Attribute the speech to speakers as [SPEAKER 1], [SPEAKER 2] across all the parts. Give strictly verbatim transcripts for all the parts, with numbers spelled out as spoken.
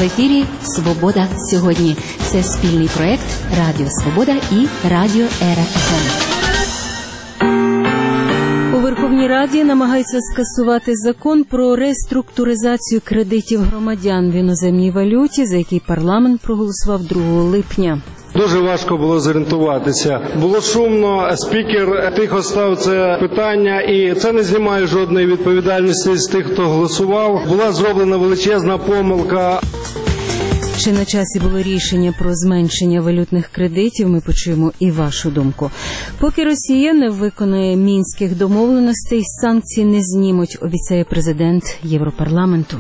[SPEAKER 1] В ефірі «Свобода сьогодні». Це спільний проєкт Радіо Свобода і Радіо Ера еф ем.
[SPEAKER 2] У Верховній Раді намагаються скасувати закон про реструктуризацію кредитів громадян в іноземній валюті, за який парламент проголосував другого липня.
[SPEAKER 3] Дуже важко було зорієнтуватися. Було шумно, спікер тихо став це питання, і це не знімає жодної відповідальності з тих, хто голосував. Була зроблена величезна помилка.
[SPEAKER 2] Чи на часі було рішення про зменшення валютних кредитів, ми почуємо і вашу думку. Поки Росія не виконує мінських домовленостей, санкції не знімуть, обіцяє президент Європарламенту.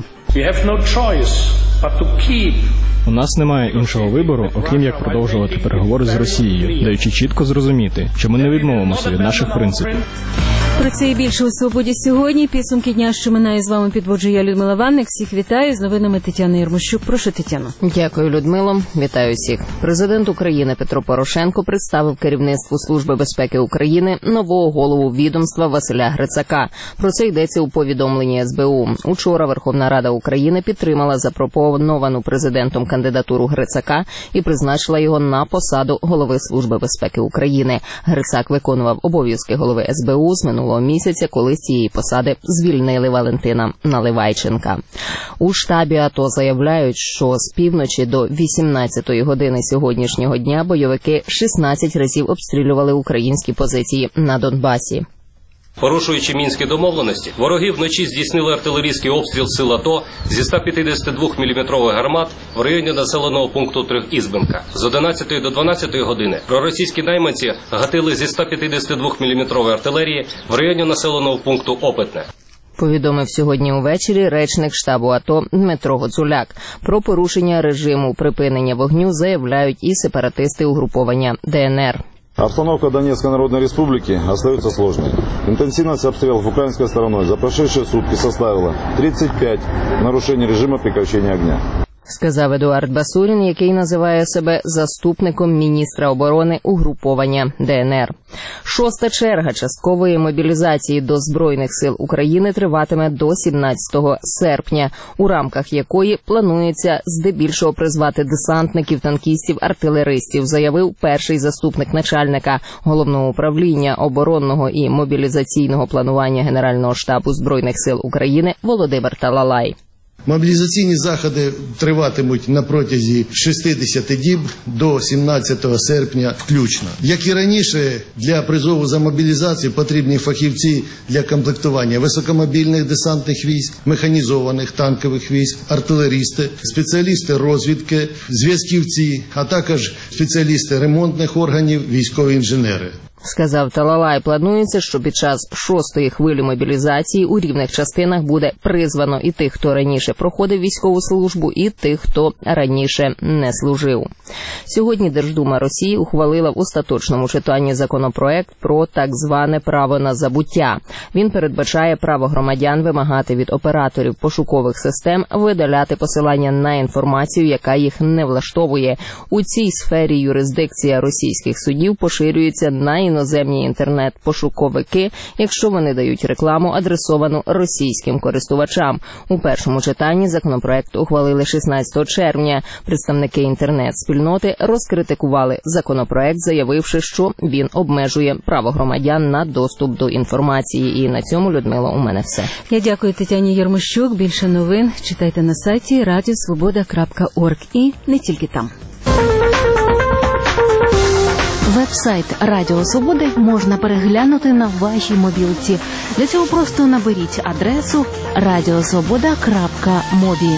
[SPEAKER 4] У нас немає іншого вибору, окрім як продовжувати переговори з Росією, даючи чітко зрозуміти, що ми не відмовимося від наших принципів.
[SPEAKER 2] Про це і більше у «Свободі сьогодні». Підсумки дня, що минає, з вами підводжу я, Людмила Ванник. Всіх вітаю. З новинами Тетяна Єрмощук. Прошу, Тетяно.
[SPEAKER 5] Дякую, Людмило. Вітаю всіх. Президент України Петро Порошенко представив керівництву Служби безпеки України нового голову відомства Василя Грицака. Про це йдеться у повідомленні ес бе у. Учора Верховна Рада України підтримала запропоновану президентом кандидатуру Грицака і призначила його на посаду голови Служби безпеки України. Грицак виконував обов'язки голови ес бе у з минулого місяця, коли з цієї посади звільнили Валентина Наливайченка. У штабі АТО заявляють, що з півночі до вісімнадцятої години сьогоднішнього дня бойовики шістнадцять разів обстрілювали українські позиції на Донбасі.
[SPEAKER 6] Порушуючи мінські домовленості, вороги вночі здійснили артилерійський обстріл сил АТО зі ста п'ятдесят двох міліметрових гармат в районі населеного пункту Трьохізбенка. З одинадцятої до дванадцятої години проросійські найманці гатили зі ста п'ятдесят двох міліметрової артилерії в районі населеного пункту Опитне.
[SPEAKER 5] Повідомив сьогодні увечері речник штабу АТО Дмитро Гоцуляк. Про порушення режиму припинення вогню заявляють і сепаратисти угруповання де ен ер.
[SPEAKER 7] Обстановка Донецкой Народной Республики остается сложной. Интенсивность обстрелов украинской стороной за прошедшие сутки составила тридцать пять нарушений режима прекращения огня.
[SPEAKER 5] Сказав Едуард Басурін, який називає себе заступником міністра оборони угруповання де ен ер. Шоста черга часткової мобілізації до Збройних сил України триватиме до сімнадцятого серпня, у рамках якої планується здебільшого призвати десантників, танкістів, артилеристів, заявив перший заступник начальника Головного управління оборонного і мобілізаційного планування Генерального штабу Збройних сил України Володимир Талалай.
[SPEAKER 8] Мобілізаційні заходи триватимуть на протязі шістдесят діб до сімнадцятого серпня включно. Як і раніше, для призову за мобілізацію потрібні фахівці для комплектування високомобільних десантних військ, механізованих танкових військ, артилерісти, спеціалісти розвідки, зв'язківці, а також спеціалісти ремонтних органів, військові інженери.
[SPEAKER 5] Сказав Талалай, планується, що під час шостої хвилі мобілізації у рівних частинах буде призвано і тих, хто раніше проходив військову службу, і тих, хто раніше не служив. Сьогодні Держдума Росії ухвалила в остаточному читанні законопроект про так зване право на забуття. Він передбачає право громадян вимагати від операторів пошукових систем видаляти посилання на інформацію, яка їх не влаштовує. У цій сфері юрисдикція російських судів поширюється на іноземні інтернет-пошуковики, якщо вони дають рекламу, адресовану російським користувачам. У першому читанні законопроект ухвалили шістнадцятого червня. Представники інтернет-спільноти розкритикували законопроект, заявивши, що він обмежує право громадян на доступ до інформації. І на цьому, Людмила, у мене все.
[SPEAKER 2] Я дякую Тетяні Єрмощук. Більше новин читайте на сайті радіо свобода крапка орг і не тільки там.
[SPEAKER 1] Веб-сайт Радіо Свободи можна переглянути на вашій мобілці. Для цього просто наберіть адресу радіо свобода крапка мобі.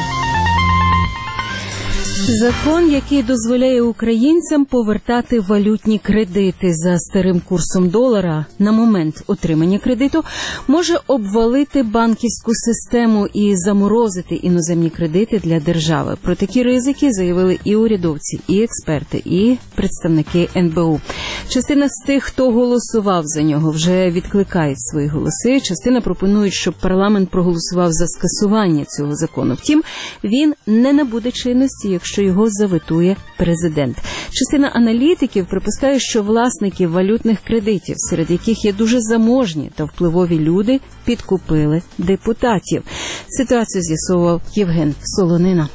[SPEAKER 2] Закон, який дозволяє українцям повертати валютні кредити за старим курсом долара на момент отримання кредиту, може обвалити банківську систему і заморозити іноземні кредити для держави. Про такі ризики заявили і урядовці, і експерти, і представники ен бе у. Частина з тих, хто голосував за нього, вже відкликають свої голоси. Частина пропонують, щоб парламент проголосував за скасування цього закону. Втім, він не набуде чинності, якщо його заветує президент. Частина аналітиків припускає, що власники валютних кредитів, серед яких є дуже заможні та впливові люди, підкупили депутатів. Ситуацію з'ясовував Євген Солонина.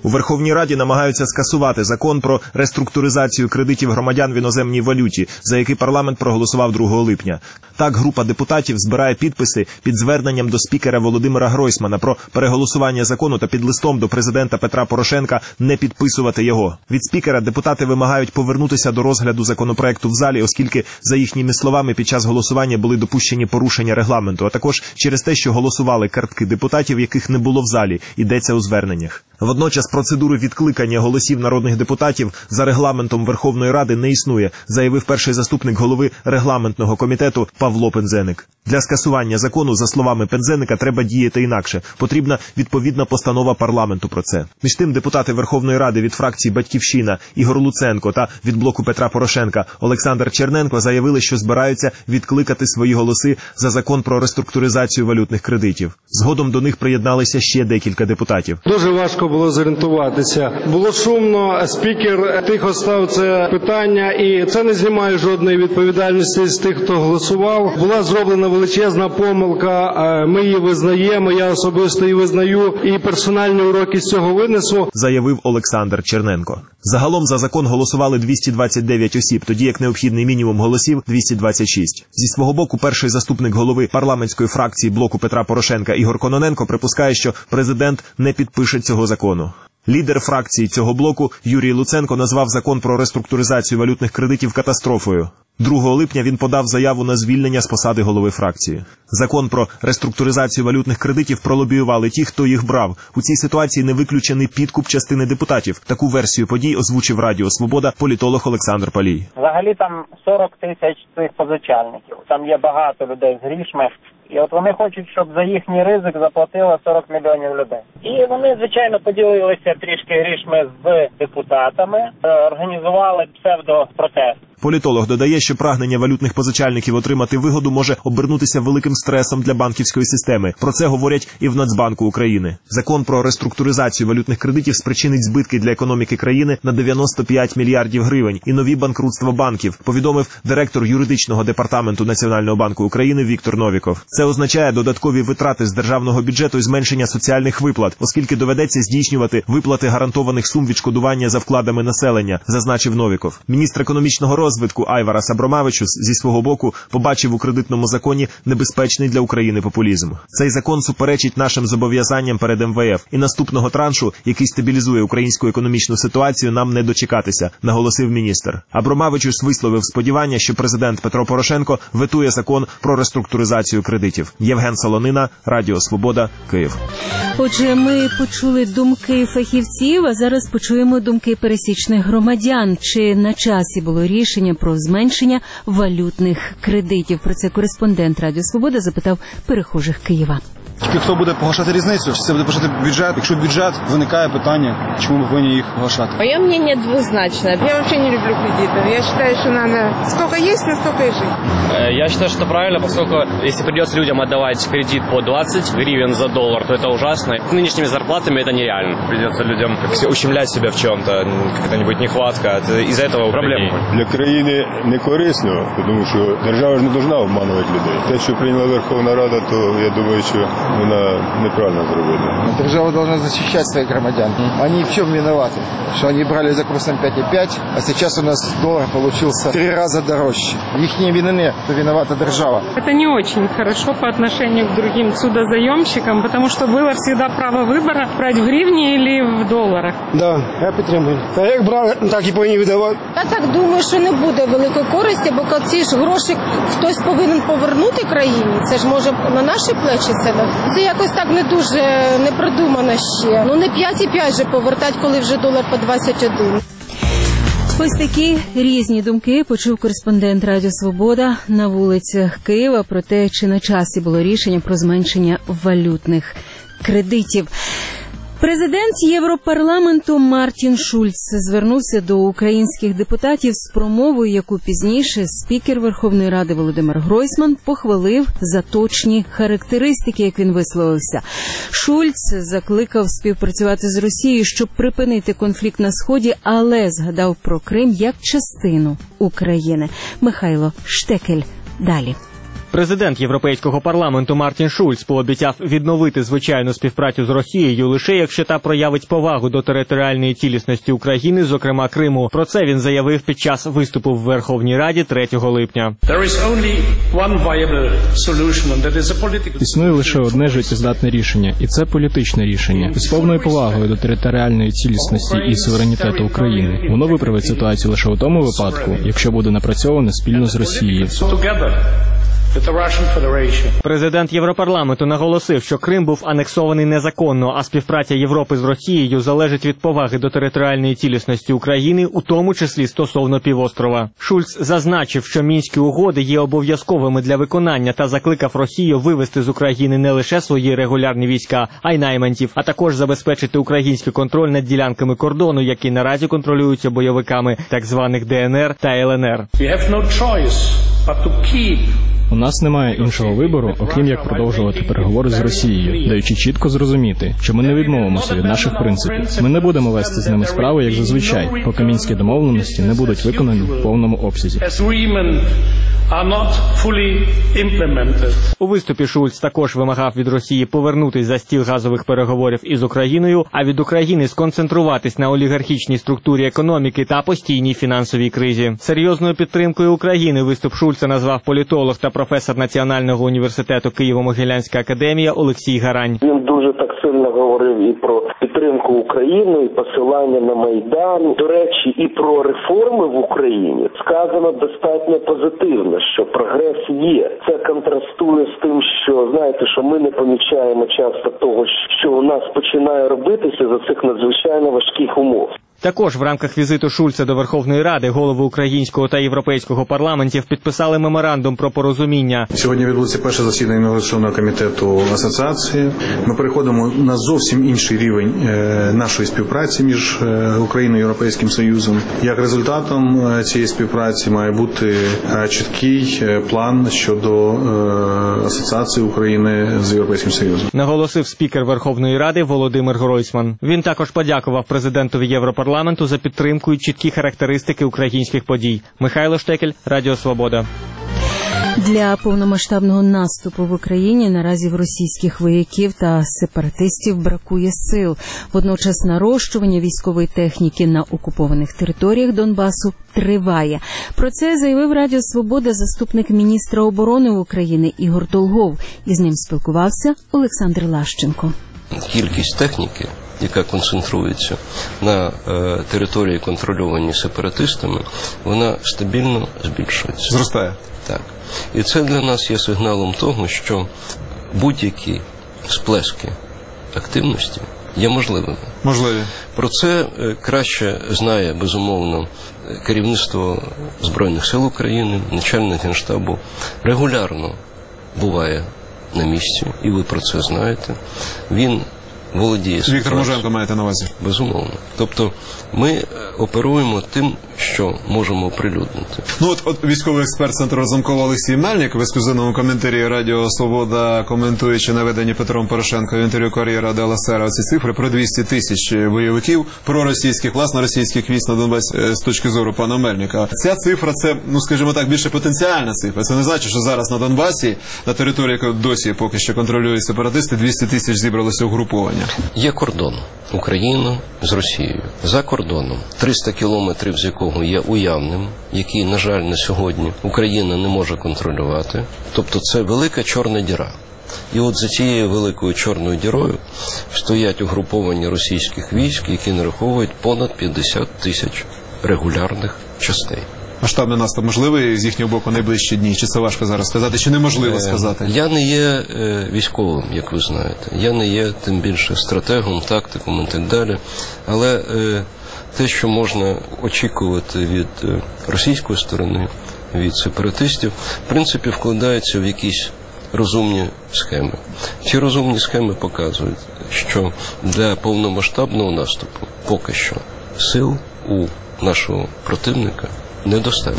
[SPEAKER 9] У Верховній Раді намагаються скасувати закон про реструктуризацію кредитів громадян в іноземній валюті, за який парламент проголосував другого липня. Так, група депутатів збирає підписи під зверненням до спікера Володимира Гройсмана про переголосування закону та під листом до президента Петра Порошенка не підписувати його. Від спікера депутати вимагають повернутися до розгляду законопроекту в залі, оскільки, за їхніми словами, під час голосування були допущені порушення регламенту, а також через те, що голосували картки депутатів, яких не було в залі, йдеться у зверненнях. Водночас процедури відкликання голосів народних депутатів за регламентом Верховної Ради не існує, заявив перший заступник голови регламентного комітету Павло Пинзеник. Для скасування закону, за словами Пинзеника, треба діяти інакше. Потрібна відповідна постанова парламенту про це. Між тим, депутати Верховної Ради від фракції «Батьківщина» Ігор Луценко та від блоку Петра Порошенка Олександр Черненко заявили, що збираються відкликати свої голоси за закон про реструктуризацію валютних кредитів. Згодом до них приєдналися ще декілька депутатів.
[SPEAKER 3] Дуже важко було зорієнтуватися. Було шумно, спікер тихо став це питання, і це не знімає жодної відповідальності з тих, хто голосував. Була зроблена величезна помилка, ми її визнаємо, я особисто її визнаю, і персональні уроки з цього винесу,
[SPEAKER 9] заявив Олександр Черненко. Загалом за закон голосували двісті двадцять дев'ять осіб, тоді як необхідний мінімум голосів – двісті двадцять шість. Зі свого боку, перший заступник голови парламентської фракції блоку Петра Порошенка Ігор Кононенко припускає, що президент не підпише цього закону. Лідер фракції цього блоку Юрій Луценко назвав закон про реструктуризацію валютних кредитів катастрофою. другого липня він подав заяву на звільнення з посади голови фракції. Закон про реструктуризацію валютних кредитів пролобіювали ті, хто їх брав. У цій ситуації не виключений підкуп частини депутатів. Таку версію подій озвучив Радіо Свобода політолог Олександр Палій.
[SPEAKER 10] Взагалі там сорок тисяч цих позичальників. Там є багато людей з грішми. І от вони хочуть, щоб за їхній ризик заплатило сорок мільйонів людей. І вони, звичайно, поділилися трішки грішми з депутатами, організували псевдопротест.
[SPEAKER 9] Політолог додає, що прагнення валютних позичальників отримати вигоду може обернутися великим стресом для банківської системи. Про це говорять і в Нацбанку України. Закон про реструктуризацію валютних кредитів спричинить збитки для економіки країни на дев'яносто п'ять мільярдів гривень і нові банкрутства банків, повідомив директор юридичного департаменту Національного банку України Віктор Новіков. Це означає додаткові витрати з державного бюджету і зменшення соціальних виплат, оскільки доведеться здійснювати виплати гарантованих сум відшкодування за вкладами населення, зазначив Новіков. Міністр економічного розвитку Айварас Абромавичус зі свого боку побачив у кредитному законі небезпечний для України популізм. Цей закон суперечить нашим зобов'язанням перед ем ве еф, і наступного траншу, який стабілізує українську економічну ситуацію, нам не дочекатися, наголосив міністр. Абромавичус висловив сподівання, що президент Петро Порошенко ветує закон про реструктуризацію кредитів. Євген Солонина, Радіо Свобода, Київ.
[SPEAKER 2] Отже, ми почули думки фахівців, а зараз почуємо думки пересічних громадян. Чи на часі було рішення про зменшення валютних кредитів? Про це кореспондент Радіо Свобода запитав перехожих Києва.
[SPEAKER 11] Тільки хто буде погашати різницю? Чи це буде погашати бюджет? Якщо бюджет, виникає питання, чому ми повинні їх погашати?
[SPEAKER 12] Моє мнение двузначно. Я вообще не люблю кредиты. Я считаю, что надо сколько есть, настолько и жить.
[SPEAKER 13] Я считаю, что это правильно, поскольку если придется людям отдавать кредит по двадцать гривен за доллар, то это ужасно. С нынешними зарплатами это нереально. Придется людям как ущемлять себя в чем-то, какая-нибудь нехватка. Из-за этого проблема.
[SPEAKER 14] Для країни не корисно, тому що держава ж не повинна обманувати людей. Те, що прийняла Верховна Рада, то я думаю, що вона неправильно зробила.
[SPEAKER 15] Держава должна защищать своих громадян. Они в чем виноваты? Что они брали за курсом пять и пять, а сейчас у нас доллар получился в три раза дороже. Их не вины, то виновата держава.
[SPEAKER 16] Это не очень хорошо по отношению к другим судозаемщикам, потому что было всегда право выбора брать в гривне или в долларах.
[SPEAKER 17] Да, я підтримую. А як брали, так і повинні видавати.
[SPEAKER 18] Я так думаю, що не буде великої користі, бо ці ж гроші хтось повинен повернути країні. Це ж може на наші плечі себе. Це якось так не дуже не продумано ще. Ну не п'ять і п'ять же повертати, коли вже долар по двадцять один.
[SPEAKER 2] Ось такі різні думки почув кореспондент Радіо Свобода на вулицях Києва про те, чи на часі було рішення про зменшення валютних кредитів. Президент Європарламенту Мартін Шульц звернувся до українських депутатів з промовою, яку пізніше спікер Верховної Ради Володимир Гройсман похвалив за точні характеристики, як він висловився. Шульц закликав співпрацювати з Росією, щоб припинити конфлікт на Сході, але згадав про Крим як частину України. Михайло Штекель. Далі.
[SPEAKER 19] Президент Європейського парламенту Мартін Шульц пообіцяв відновити звичайну співпрацю з Росією лише якщо та проявить повагу до територіальної цілісності України, зокрема Криму. Про це він заявив під час виступу в Верховній Раді третього липня.
[SPEAKER 4] Існує лише одне життєздатне рішення, і це політичне рішення. З повною повагою до територіальної цілісності і суверенітету України. Воно виправить ситуацію лише у тому випадку, якщо буде напрацьоване спільно з Росією.
[SPEAKER 19] Президент Європарламенту наголосив, що Крим був анексований незаконно, а співпраця Європи з Росією залежить від поваги до територіальної цілісності України, у тому числі стосовно півострова. Шульц зазначив, що Мінські угоди є обов'язковими для виконання та закликав Росію вивести з України не лише свої регулярні війська, а й найманців, а також забезпечити український контроль над ділянками кордону, які наразі контролюються бойовиками так званих Де Ен Ер та Ел Ен Ер.
[SPEAKER 4] У нас немає іншого вибору, окрім як продовжувати переговори з Росією, даючи чітко зрозуміти, що ми не відмовимося від наших принципів. Ми не будемо вести з ними справи, як зазвичай, поки мінські домовленості не будуть виконані в повному обсязі.
[SPEAKER 19] У виступі Шульц також вимагав від Росії повернутись за стіл газових переговорів із Україною, а від України сконцентруватись на олігархічній структурі економіки та постійній фінансовій кризі. Серйозною підтримкою України виступ Шульца назвав політолог та професор Національного університету Києво-Могилянська академія Олексій Гарань.
[SPEAKER 20] Він дуже так сильно говорив і про підтримку України, і посилання на Майдан. До речі, і про реформи в Україні сказано достатньо позитивно, що прогрес є. Це контрастує з тим, що, знаєте, що ми не помічаємо часто того, що у нас починає робитися за цих надзвичайно важких умов.
[SPEAKER 19] Також в рамках візиту Шульца до Верховної Ради голови українського та європейського парламентів підписали меморандум про порозуміння.
[SPEAKER 21] Сьогодні відбулося перше засідання міграційного комітету асоціації. Ми переходимо на зовсім інший рівень нашої співпраці між Україною і Європейським Союзом. Як результатом цієї співпраці має бути чіткий план щодо асоціації України з Європейським Союзом.
[SPEAKER 19] Наголосив спікер Верховної Ради Володимир Гройсман. Він також подякував президентові Європарламенту парламенту за підтримку і чіткі характеристики українських подій. Михайло Штекель, Радіо Свобода.
[SPEAKER 2] Для повномасштабного наступу в Україні наразі в російських вояків та сепаратистів бракує сил. Водночас нарощування військової техніки на окупованих територіях Донбасу триває. Про це заявив Радіо Свобода заступник міністра оборони України Ігор Долгов. Із ним спілкувався Олександр Лащенко.
[SPEAKER 22] Кількість техніки, яка концентрується на е, території, контрольованій сепаратистами, вона стабільно збільшується.
[SPEAKER 21] Зростає?
[SPEAKER 22] Так. І це для нас є сигналом того, що будь-які сплески активності є можливими.
[SPEAKER 21] Можливі.
[SPEAKER 22] Про це е, краще знає, безумовно, керівництво Збройних сил України, начальник Генштабу регулярно буває на місці, і ви про це знаєте. Він володіє ситуацією.
[SPEAKER 21] Віктор Муженко маєте на увазі?
[SPEAKER 22] Безумовно. Тобто ми оперуємо тим, що можемо оприлюднити.
[SPEAKER 21] Ну от, от військовий експерт Центру Разумкова Олексій Мельник в ексклюзивному коментарі Радіо Свобода, коментуючи наведені Петром Порошенко в інтерв'ю «Кар'єра де ла Сера» ці цифри про двісті тисяч бойовиків, про російських, власне, російських військ на Донбасі з точки зору пана Мельника. Ця цифра, це, ну скажімо так, більше потенціальна цифра. Це не значить, що зараз на Донбасі, на території, яку досі поки що контролюють сепаратисти, двісті тисяч зібралося угруповання.
[SPEAKER 22] Є кордон України з Росією. За кордоном триста кілометрів, з якого є уявним, який, на жаль, на сьогодні Україна не може контролювати. Тобто це велика чорна діра. І от за цією великою чорною дірою стоять угруповання російських військ, які нараховують понад п'ятдесят тисяч регулярних частей.
[SPEAKER 21] Масштабний наступ можливий з їхнього боку найближчі дні? Чи це важко зараз сказати? Чи неможливо сказати?
[SPEAKER 22] Я не є е, військовим, як ви знаєте. Я не є, тим більше, стратегом, тактиком і так далі. Але е, те, що можна очікувати від е, російської сторони, від сепаратистів, в принципі, вкладається в якісь розумні схеми. Ці розумні схеми показують, що для повномасштабного наступу поки що сил у нашого противника недостатньо.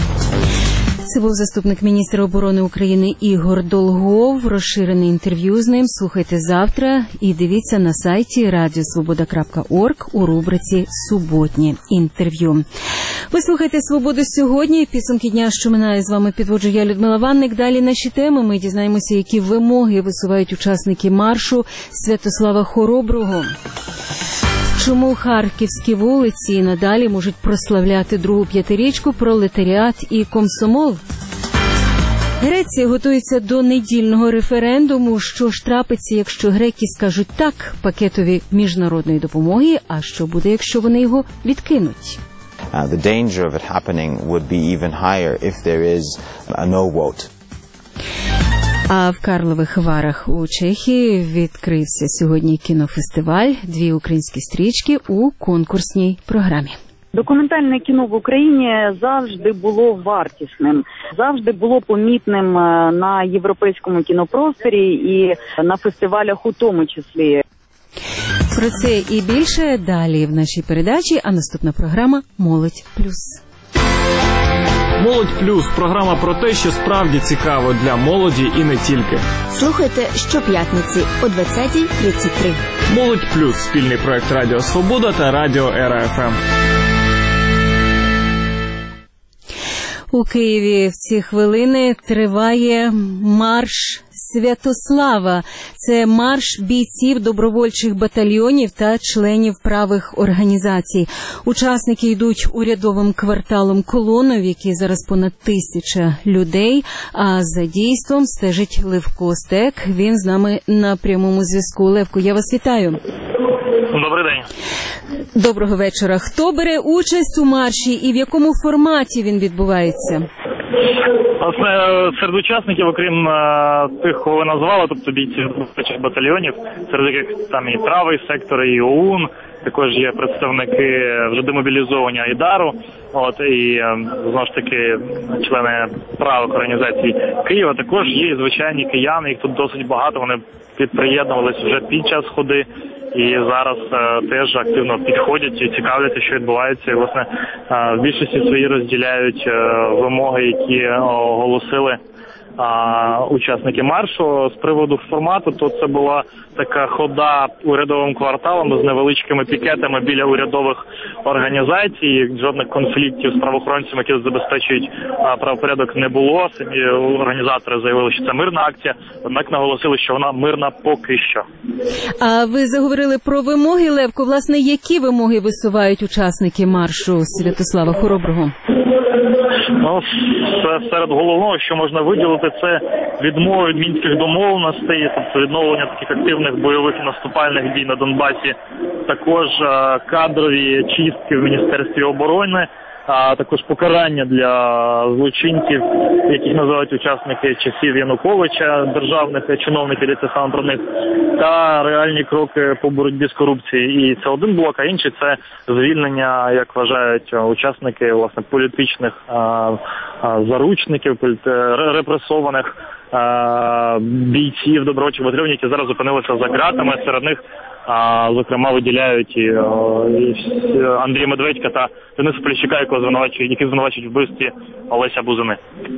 [SPEAKER 2] Це був заступник міністра оборони України Ігор Долгов. Розширене інтерв'ю з ним слухайте завтра і дивіться на сайті радіо свобода крапка орг у рубриці «Суботні інтерв'ю». Ви слухаєте «Свободу сьогодні». Підсумки дня, що минає, з вами підводжу я, Людмила Ванник. Далі наші теми. Ми дізнаємося, які вимоги висувають учасники маршу Святослава Хороброго. Чому харківські вулиці надалі можуть прославляти другу п'ятирічку, пролетаріат і комсомол? Греція готується до недільного референдуму. Що ж трапиться, якщо греки скажуть «так» пакетові міжнародної допомоги, а що буде, якщо вони його відкинуть?
[SPEAKER 6] Uh, the danger of it happening would be even higher if there is a no vote.
[SPEAKER 2] А в Карлових Варах у Чехії відкрився сьогодні кінофестиваль «Дві українські стрічки» у конкурсній програмі.
[SPEAKER 7] Документальне кіно в Україні завжди було вартісним, завжди було помітним на європейському кінопросторі і на фестивалях у тому числі.
[SPEAKER 2] Про це і більше далі в нашій передачі, а наступна програма «Молодь плюс».
[SPEAKER 23] «Молодь плюс» – програма про те, що справді цікаво для молоді і не тільки.
[SPEAKER 24] Слухайте щоп'ятниці о двадцятій тридцять три.
[SPEAKER 23] «Молодь плюс» – спільний проект Радіо Свобода та Радіо Ера Еф Ем.
[SPEAKER 2] У Києві в ці хвилини триває марш Святослава. Це марш бійців добровольчих батальйонів та членів правих організацій. Учасники йдуть урядовим кварталом колоною, в якій зараз понад тисяча людей, а за дійством стежить Левко Стек. Він з нами на прямому зв'язку. Левко, я вас вітаю.
[SPEAKER 25] Добрий день.
[SPEAKER 2] Доброго вечора. Хто бере участь у марші і в якому форматі він відбувається?
[SPEAKER 25] Власне, серед учасників, окрім а, тих, кого ви назвали, тобто бійців добровольчих батальйонів, серед яких там і правий сектор, і ОУН, також є представники вже демобілізовані Айдару, от, і знову ж таки члени правих організацій Києва, також є і звичайні кияни, їх тут досить багато, вони підприєднувалися вже під час ходи. І зараз е, теж активно підходять і цікавляться, що відбувається. І, власне, е, в більшості свої розділяють е, вимоги, які е, оголосили а, учасники маршу. З приводу формату, то це була така хода урядовим кварталом з невеличкими пікетами біля урядових організацій. Жодних конфліктів з правоохоронцями, які забезпечують а, правопорядок, не було. Самі організатори заявили, що це мирна акція, однак наголосили, що вона мирна поки що.
[SPEAKER 2] А ви заговорили про вимоги, Левко. Власне, які вимоги висувають учасники маршу Святослава Хороброго?
[SPEAKER 25] Ну, серед головного, що можна виділити, це відмова від мінських домовленостей, тобто відновлення таких активних бойових і наступальних дій на Донбасі, також кадрові чистки в Міністерстві оборони, а також покарання для злочинців, яких називають учасники часів Януковича, державних чиновників, йдеться саме про них, та реальні кроки по боротьбі з корупцією. І це один блок, а інший – це звільнення, як вважають учасники, власне, політичних а, а, заручників, репресованих а, бійців добровольчих батальйонів, які зараз опинилися за ґратами. Серед них А, зокрема, виділяють і, і Андрія Медведька та Дениса Поліщука, якого звинувачують, які звинувачують в вбивстві Олеся Бузини.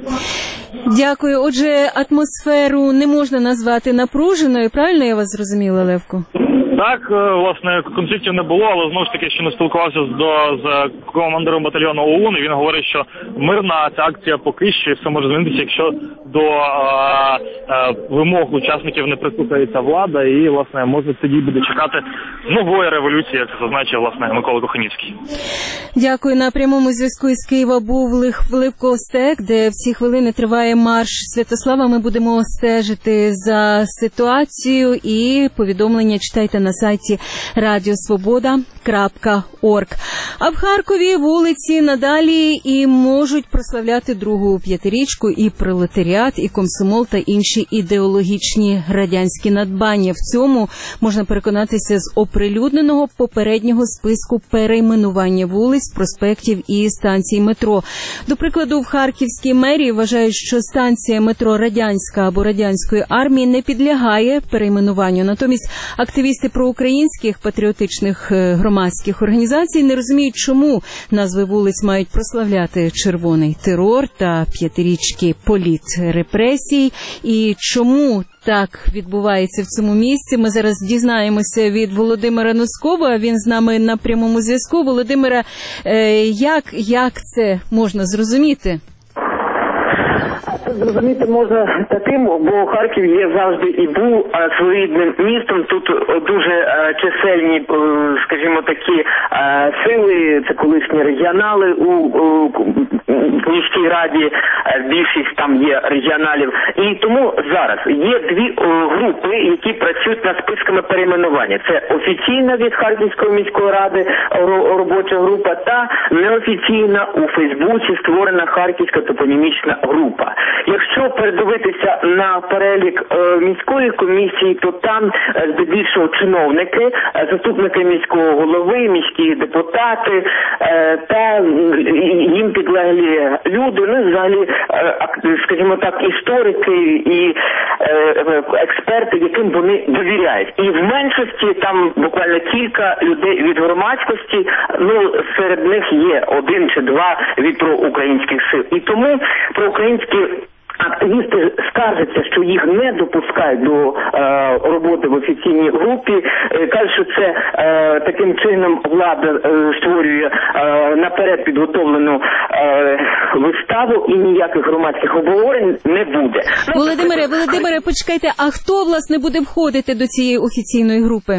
[SPEAKER 2] Дякую. Отже, атмосферу не можна назвати напруженою, правильно я вас зрозуміла, Левко?
[SPEAKER 25] Так, власне, конфліктів не було, але знову ж таки, що не спілкувався з, до, з командиром батальйону ОУН, і він говорить, що мирна ця акція поки що, і все може змінитися, якщо до а, а, вимог учасників не прислухається влада, і, власне, може тоді буде чекати нової революції, як зазначив, власне, Микола Коханівський.
[SPEAKER 2] Дякую. На прямому зв'язку із Києва був Левко Стек, де в ці хвилини триває марш Святослава. Ми будемо стежити за ситуацією, і повідомлення читайте на сайті радіосвобода крапка орг. А в Харкові вулиці надалі і можуть прославляти другу п'ятирічку, і пролетаріат, і комсомол та інші ідеологічні радянські надбання. В цьому можна переконатися з оприлюдненого попереднього списку перейменування вулиць, проспектів і станцій метро. До прикладу, в Харківській мерії вважають, що станція метро Радянська або Радянської армії не підлягає перейменуванню. Натомість активісти проукраїнських патріотичних громад громадських організацій не розуміють, чому назви вулиць мають прославляти червоний терор та п'ятирічки політрепресій, і чому так відбувається в цьому місці. Ми зараз дізнаємося від Володимира Носкова, він з нами на прямому зв'язку. Володимира, як, як це можна зрозуміти?
[SPEAKER 20] Зрозуміти можна таким, бо Харків є завжди і був своєрідним містом. Тут дуже чисельні, скажімо, такі сили, це колишні регіонали у, у міській раді, більшість там є регіоналів. І тому зараз є дві групи, які працюють над списками перейменування. Це офіційна від Харківської міської ради робоча група та неофіційна у Фейсбуці створена Харківська топонімічна група. Якщо передивитися на перелік е, міської комісії, то там е, здебільшого чиновники, е, заступники міського голови, міські депутати е, та їм підлеглі люди, ну взагалі, е, скажімо так, історики і е, експерти, яким вони довіряють. І в меншості там буквально кілька людей від громадськості, ну серед них є один чи два від проукраїнських сил. І тому проукраїнські активісти скаржаться, що їх не допускають до е, роботи в офіційній групі. Е, кажуть, що це е, таким чином влада е, створює е, наперед підготовлену е, виставу і ніяких громадських обговорень не буде.
[SPEAKER 2] Володимире, Володимире, почекайте, а хто, власне, буде входити до цієї офіційної групи?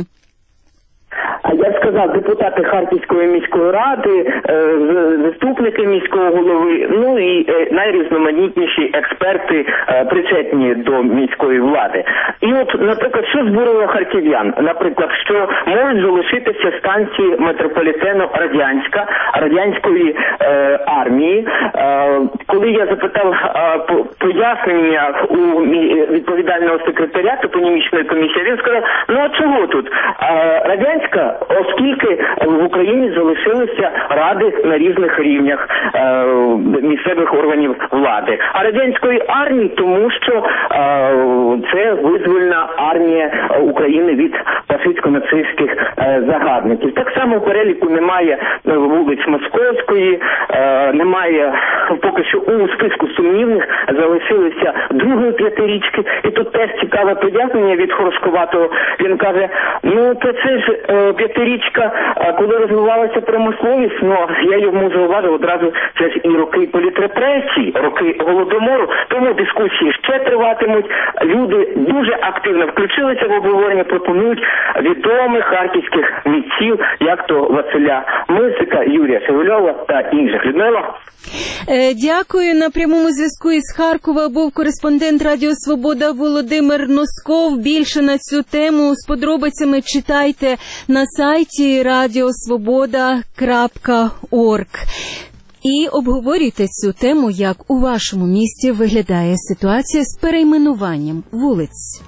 [SPEAKER 20] А я сказав, депутати Харківської міської ради, заступники міського голови, ну і найрізноманітніші експерти, причетні до міської влади. І от, наприклад, що збурило харків'ян? Наприклад, що можуть залишитися станції метрополітену Радянська, Радянської е, армії. Е, коли я запитав е, пояснення у відповідального секретаря топонімічної комісії, він сказав, ну а чого тут? Е, Радянська, оскільки в Україні залишилися ради на різних рівнях е, місцевих органів влади. А радянської армії, тому що е, це визвольна армія України від фашистсько-нацистських е, загарбників. Так само в переліку немає вулиць Московської, е, немає, поки що у списку сумнівних залишилися другої п'ятирічки. І тут теж цікаве пояснення від Хорошковатого. Він каже, ну то це ж е, п'ятирічка, е, коли розвивалася промисловість, ну я йому зауважив одразу, це ж і роки політрепресії, роки Голодомору, тому дискусії ще триватимуть. Люди дуже активно включилися в обговорення, пропонують відомих харківських митців, як то Василя Мисика, Юрія Шевельова та інших. Людмила?
[SPEAKER 2] Дякую. На прямому зв'язку із Харкова був кореспондент Радіо Свобода Володимир Носков. Більше на цю тему з подробицями читайте на сайті радіосвобода крапка орг. І обговорюйте цю тему, як у вашому місті виглядає ситуація з перейменуванням вулиць.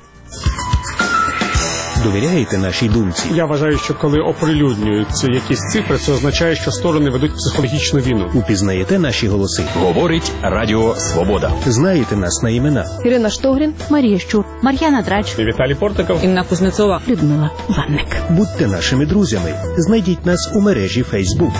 [SPEAKER 1] Довіряєте нашій думці?
[SPEAKER 3] Я вважаю, що коли оприлюднюються якісь цифри, це означає, що сторони ведуть психологічну війну.
[SPEAKER 1] Упізнаєте наші голоси?
[SPEAKER 5] Говорить Радіо Свобода.
[SPEAKER 1] Знаєте нас на імена?
[SPEAKER 24] Ірина Штогрін, Марія Щур, Мар'яна Драч,
[SPEAKER 3] Віталій Портиков,
[SPEAKER 24] Інна Кузнецова, Людмила Ванник.
[SPEAKER 1] Будьте нашими друзями. Знайдіть нас у мережі Facebook.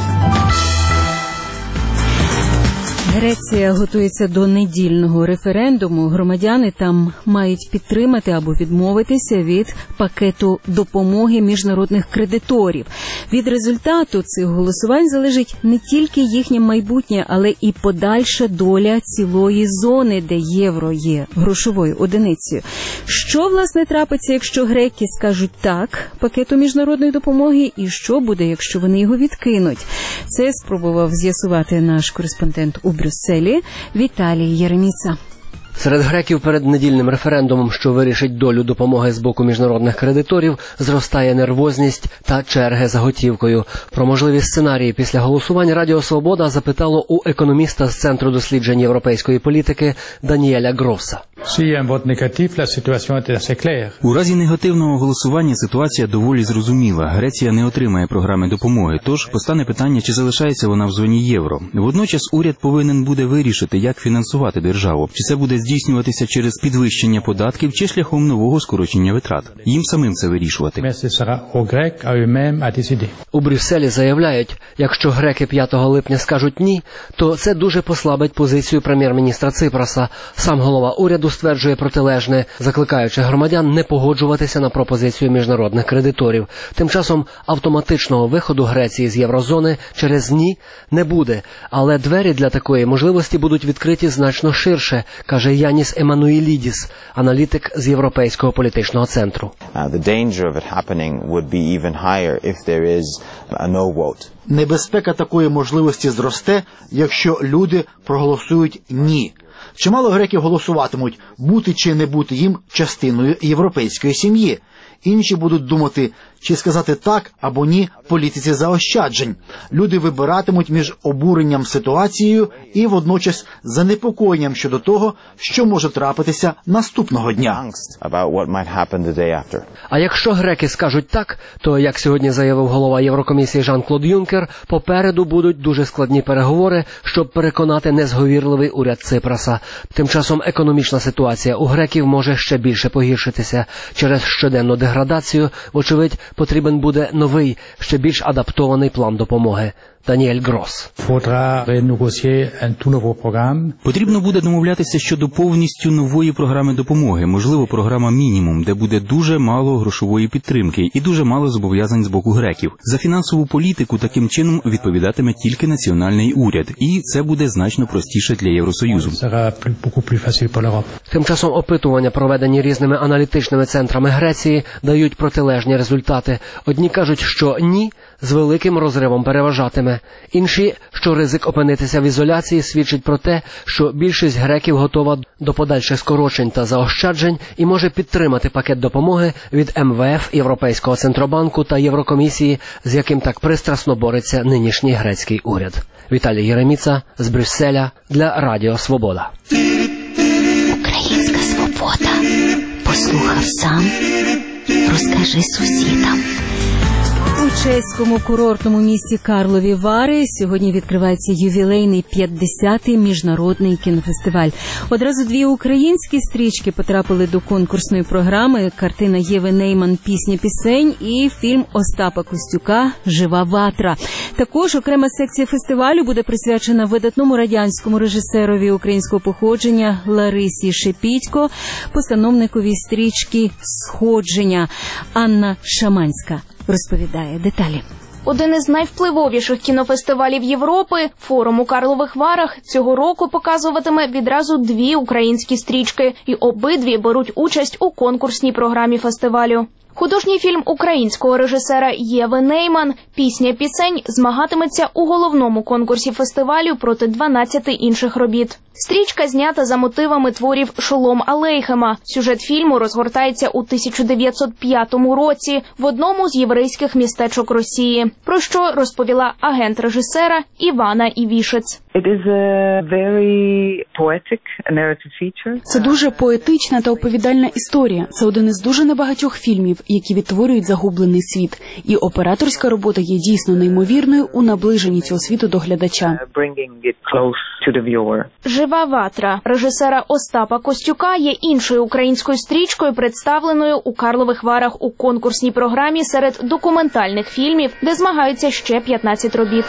[SPEAKER 2] Греція готується до недільного референдуму. Громадяни там мають підтримати або відмовитися від пакету допомоги міжнародних кредиторів. Від результату цих голосувань залежить не тільки їхнє майбутнє, але і подальша доля цілої зони, де євро є грошовою одиницею. Що, власне, трапиться, якщо греки скажуть «так» пакету міжнародної допомоги, і що буде, якщо вони його відкинуть? Це спробував з'ясувати наш кореспондент у Брюсселі Віталій Єреміца.
[SPEAKER 8] Серед греків перед недільним референдумом, що вирішить долю допомоги з боку міжнародних кредиторів, зростає нервозність та черги за готівкою. Про можливі сценарії після голосування Радіо Свобода запитало у економіста з Центру досліджень європейської політики Даніеля Гроса.
[SPEAKER 9] У разі негативного голосування ситуація доволі зрозуміла. Греція не отримає програми допомоги, тож постане питання, чи залишається вона в зоні євро. Водночас уряд повинен буде вирішити, як фінансувати державу. Чи це буде здійснюватися через підвищення податків, чи шляхом нового скорочення витрат. Їм самим це вирішувати.
[SPEAKER 8] У Брюсселі заявляють, якщо греки п'ятого липня скажуть «ні», то це дуже послабить позицію прем'єр-міністра Ципраса. Сам голова уряду стверджує протилежне, закликаючи громадян не погоджуватися на пропозицію міжнародних кредиторів. Тим часом автоматичного виходу Греції з єврозони через «ні» не буде, але двері для такої можливості будуть відкриті значно ширше, каже Яніс Еммануїлідіс, аналітик з Європейського політичного центру.
[SPEAKER 10] Небезпека такої можливості зросте, якщо люди проголосують «ні». Чимало греків голосуватимуть, бути чи не бути їм частиною європейської сім'ї. Інші будуть думати, чи сказати так або ні політиці заощаджень. Люди вибиратимуть між обуренням ситуацією і водночас занепокоєнням щодо того, що може трапитися наступного дня.
[SPEAKER 8] А якщо греки скажуть так, то, як сьогодні заявив голова Єврокомісії Жан-Клод Юнкер, попереду будуть дуже складні переговори, щоб переконати незговірливий уряд Ципраса. Тим часом економічна ситуація у греків може ще більше погіршитися. Через щоденну деградацію, вочевидь, потрібен буде новий, ще більш адаптований план допомоги. Даніель Грос.
[SPEAKER 9] Потрібно буде домовлятися щодо повністю нової програми допомоги, можливо, програма «Мінімум», де буде дуже мало грошової підтримки і дуже мало зобов'язань з боку греків. За фінансову політику таким чином відповідатиме тільки національний уряд, і це буде значно простіше для Євросоюзу.
[SPEAKER 8] Тим часом опитування, проведені різними аналітичними центрами Греції, дають протилежні результати. Одні кажуть, що «ні» з великим розривом переважатиме. Інші, що ризик опинитися в ізоляції, свідчить про те, що більшість греків готова до подальших скорочень та заощаджень і може підтримати пакет допомоги від Ем Ве Еф, Європейського центробанку та Єврокомісії, з яким так пристрасно бореться нинішній грецький уряд. Віталій Єреміца з Брюсселя для Радіо Свобода.
[SPEAKER 24] Українська свобода. Послухав сам, розкажи сусідам.
[SPEAKER 2] У чеському курортному місті Карлові Вари сьогодні відкривається ювілейний п'ятдесятий міжнародний кінофестиваль. Одразу дві українські стрічки потрапили до конкурсної програми: картина Єви Нейман «Пісня пісень» і фільм Остапа Костюка «Жива ватра». Також окрема секція фестивалю буде присвячена видатному радянському режисерові українського походження Ларисі Шепітько, постановникові стрічки «Сходження». Анна Шаманська розповідає деталі.
[SPEAKER 11] Один із найвпливовіших кінофестивалів Європи, форум у Карлових Варах, цього року показуватиме відразу дві українські стрічки, і обидві беруть участь у конкурсній програмі фестивалю. Художній фільм українського режисера Єви Нейман «Пісня пісень» змагатиметься у головному конкурсі фестивалю проти дванадцяти інших робіт. Стрічка знята за мотивами творів Шолом Алейхема. Сюжет фільму розгортається у тисяча дев'ятсот п'ятому році в одному з єврейських містечок Росії, про що розповіла агент режисера Івана Івішець.
[SPEAKER 12] Це дуже поетична та оповідальна історія. Це один із дуже небагатьох фільмів, які відтворюють загублений світ. І операторська робота є дійсно неймовірною у наближенні цього світу до глядача.
[SPEAKER 11] «Жива ватра» режисера Остапа Костюка є іншою українською стрічкою, представленою у Карлових Варах у конкурсній програмі серед документальних фільмів, де змагаються ще п'ятнадцять робіт.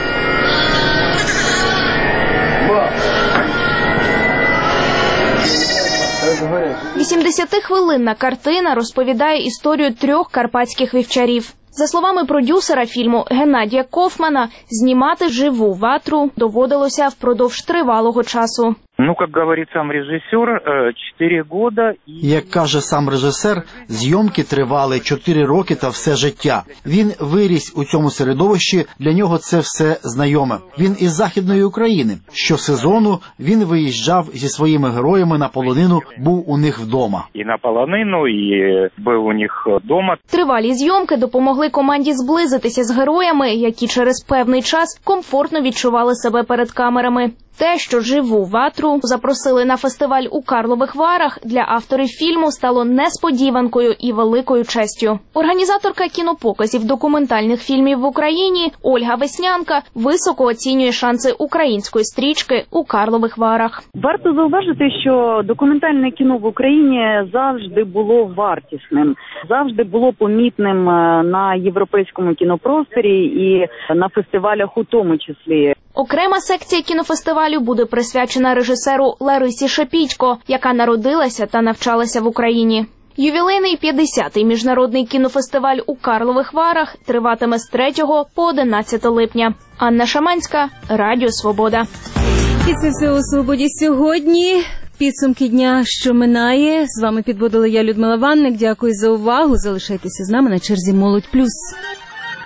[SPEAKER 11] вісімдесятихвилинна картина розповідає історію трьох карпатських вівчарів. За словами продюсера фільму Геннадія Кофмана, знімати «Живу ватру» доводилося впродовж тривалого часу.
[SPEAKER 13] Ну, як говорить сам режисер, чотири роки.
[SPEAKER 10] Як каже сам режисер, зйомки тривали чотири роки та все життя. Він виріс у цьому середовищі, для нього це все знайоме. Він із Західної України. Щосезону він виїжджав зі своїми героями на полонину, був у них вдома.
[SPEAKER 13] І на полонину, і був у них вдома.
[SPEAKER 11] Тривалі зйомки допомогли команді зблизитися з героями, які через певний час комфортно відчували себе перед камерами. Те, що живу ватру запросили на фестиваль у Карлових Варах, для авторів фільму стало несподіванкою і великою честю. Організаторка кінопоказів документальних фільмів в Україні Ольга Веснянка високо оцінює шанси української стрічки у Карлових Варах.
[SPEAKER 7] Варто зауважити, що документальне кіно в Україні завжди було вартісним, завжди було помітним на європейському кінопросторі і на фестивалях у тому числі.
[SPEAKER 11] Окрема секція кінофестивалю буде присвячена режисеру Ларисі Шепітько, яка народилася та навчалася в Україні. Ювілейний п'ятдесятий міжнародний кінофестиваль у Карлових Варах триватиме з третього по одинадцяте липня. Анна Шаманська, Радіо Свобода.
[SPEAKER 2] І це все у «Свободі» сьогодні. Підсумки дня, що минає. З вами підводила я, Людмила Ванник. Дякую за увагу. Залишайтеся з нами на черзі «Молодь плюс».